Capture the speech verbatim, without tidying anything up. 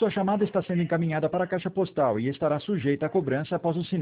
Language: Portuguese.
Sua chamada está sendo encaminhada para a caixa postal e estará sujeita a cobrança após o sinal.